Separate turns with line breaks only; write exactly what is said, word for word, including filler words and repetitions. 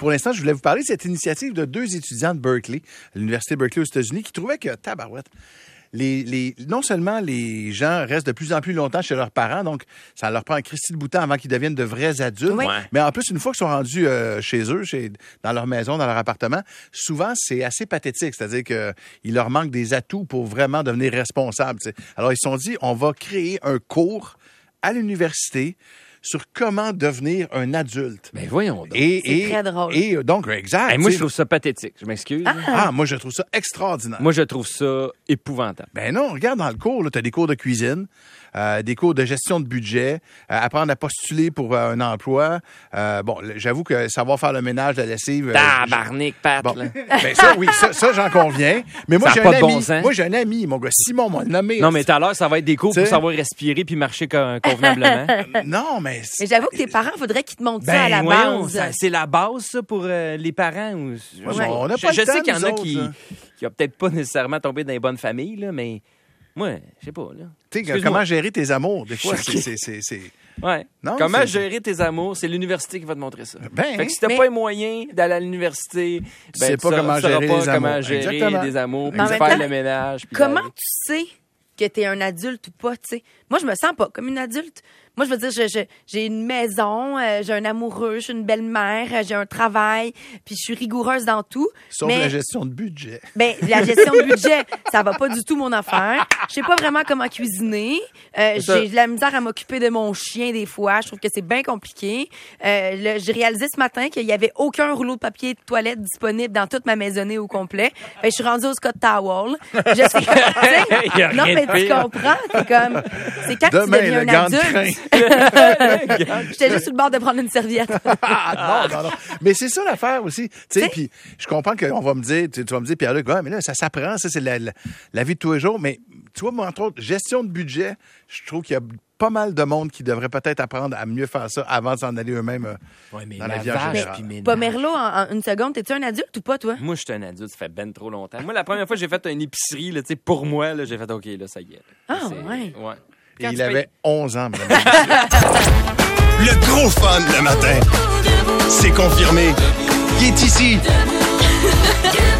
pour l'instant, je voulais vous parler de cette initiative de deux étudiants de Berkeley, à l'Université de Berkeley aux États-Unis, qui trouvaient que, tabarouette, Les, les, non seulement les gens restent de plus en plus longtemps chez leurs parents, donc ça leur prend un Christy de bout de temps avant qu'ils deviennent de vrais adultes,
Oui.
mais en plus, une fois qu'ils sont rendus euh, chez eux, chez, dans leur maison, dans leur appartement, souvent, c'est assez pathétique, c'est-à-dire qu'il leur manque des atouts pour vraiment devenir responsables. T'sais. Alors, ils se sont dit, on va créer un cours à l'université sur comment devenir un adulte.
Ben voyons donc.
Et,
C'est
et,
très drôle.
Et donc, exact.
Hey, moi, je
t'sais.
trouve ça pathétique. Je m'excuse.
Ah.
Ah, moi, je trouve ça extraordinaire.
Moi, je trouve ça épouvantable.
Ben non, regarde dans le cours, tu as des cours de cuisine, euh, des cours de gestion de budget, euh, apprendre à postuler pour euh, un emploi. Euh, bon, j'avoue que savoir faire le ménage, la lessive... Euh,
Tabarnak, Pat,
Bon,
là.
ben ça, oui, ça, ça j'en conviens. Mais moi,
Ça
j'ai
a
un
pas de
ami.
bon sens.
Moi, j'ai un ami, mon gars, Simon m'a nommé.
Non, mais tout à l'heure, ça va être des cours
T'sais.
pour savoir respirer puis marcher co- convenablement.
Non, mais...
Mais j'avoue que tes parents, il faudrait qu'ils te montrent ça à la
Ben, voyons,
base.
ça- c'est la base, ça, pour euh, les parents. Ou...
Ouais, on n'a
je
pas
je
le temps,
sais qu'il y en
nous
a
autres,
qui
là.
qui ont peut-être pas nécessairement tombé dans les bonnes familles, là, mais moi, je sais pas. Là.
Tu sais,
Excuse-moi.
comment gérer tes amours, des fois, c'est... c'est, c'est, c'est...
Ouais.
Non,
Comment
c'est-
gérer tes amours, c'est l'université qui va te montrer ça.
Ben,
fait que si t'as
mais-
pas les moyens d'aller à l'université, ben,
sais
tu
pas
sauras-
comment
tu sauras
gérer
pas
les
comment
amours.
gérer
Exactement.
des amours, puis
Mais en même
faire
temps,
le ménage. puis
Comment
la-
tu sais que t'es un adulte ou pas, tu sais? Moi, je me sens pas comme une adulte. Moi, je veux dire, je, je- j'ai une maison, euh, j'ai un amoureux, je suis une belle-mère, euh, j'ai un travail, puis je suis rigoureuse dans tout.
Sauf
mais,
la gestion de budget.
ben, la gestion de budget, ça va pas du tout mon affaire. Je sais pas vraiment comment cuisiner. Euh,
ça.
j'ai de la misère à m'occuper de mon chien des fois. Je trouve que c'est bien compliqué. Euh, le- j'ai réalisé ce matin qu'il y avait aucun rouleau de papier de toilette disponible dans toute ma maisonnée au complet. Fait que je suis rendue au Scott Towel. Je suis, tu sais,
Il y a
non,
rien
mais
de
tu
pire.
comprends. C'est comme, c'est quand
Demain,
tu deviens
le
un
gant de
adulte.
crin.
J'étais juste sur le bord de prendre une serviette.
Ah, non, non, non. Mais c'est ça l'affaire aussi. Tu sais,
T'sais-
puis je comprends qu'on va me dire, tu, tu vas me dire, Pierre-Luc, ouais, mais là, ça s'apprend, ça, c'est la, la, la vie de tous les jours. Mais tu vois, moi, entre autres, gestion de budget, je trouve qu'il y a pas mal de monde qui devrait peut-être apprendre à mieux faire ça avant de s'en aller eux-mêmes euh,
Ouais, mais
dans la vie en
lavage
général.
puis ménage.
Pomerlo, en, en une seconde, t'es-tu un adulte ou pas, toi?
Moi, je suis un adulte, ça fait ben trop longtemps. Moi, la première fois que j'ai fait une épicerie, là, tu sais, pour moi, là, j'ai fait OK, là, ça y est.
Ah,
C'est-
ouais.
ouais.
Et
Quand
il
tu
avait
payes-
onze ans, madame.
Le gros fun le matin. C'est confirmé. Il est ici.